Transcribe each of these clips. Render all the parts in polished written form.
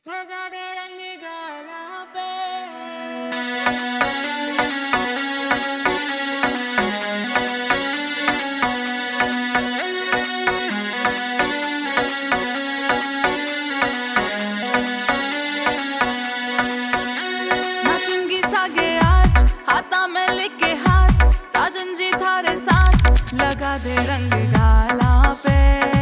लगा दे रंग गाला पे। नाचूंगी सागे आज हाथा में लेके हाथ, साजन जी थारे साथ लगा दे रंग गाला पे।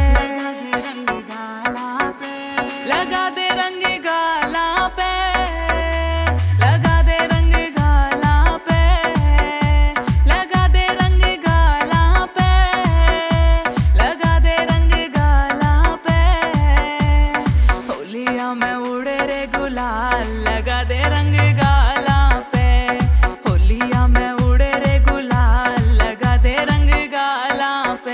लगा दे रंग गाला पे, लगा दे रंग गाला पे, लगा दे रंग गाला पे, लगा दे रंग गाला पे। होलिया में उड़े रे गुलाल, लगा दे रंग गाला पे। होलिया में उड़े रे गुलाल, लगा दे रंग गाला पे।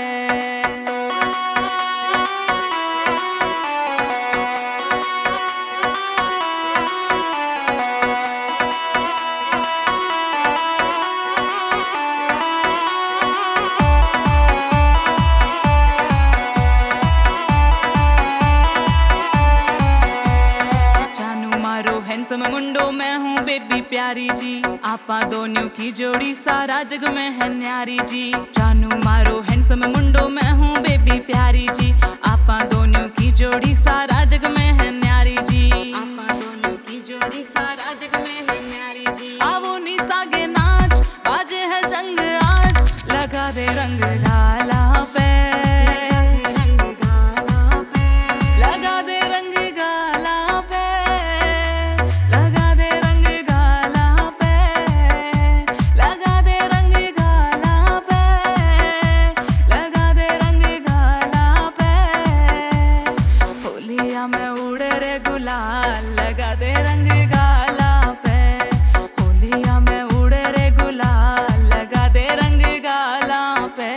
हैंडसम मुंडो मैं हूँ बेबी प्यारी जी, आपा दोनों की जोड़ी सारा जग में है न्यारी जी। जानू मारो हैंडसम मुंडो मैं हूँ बेबी प्यारी जी, आपा दोनों की जोड़ी सारा जग में है न्यारी जी। आपा दोनों की जोड़ी सारा जग में है न्यारी जी। आवो नी सागे नाच बाजे है जंग आज, लगा दे रंग गाला पे। में उड़े रे गुलाल, लगा दे रंग गाला पे। होलिया में उड़े रे गुलाल, लगा दे रंग गाला पे।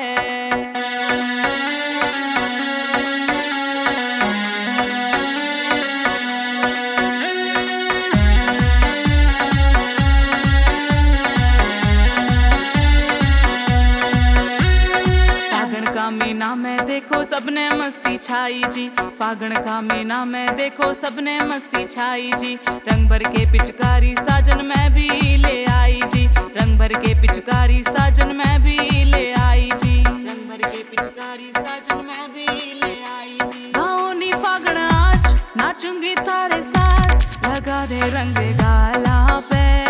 मीना में देखो सबने मस्ती छाई जी, फागण का मीना में देखो सबने मस्ती छाई जी। रंग भर के पिचकारी साजन में भी ले आई जी, रंग भर के पिचकारी साजन में भी ले आई जी। रंग भर के पिचकारी साजन में भी ले आई जी। गाओ नी फागण आज नाचूंगी तारे साथ, लगा दे रंग गाला पे।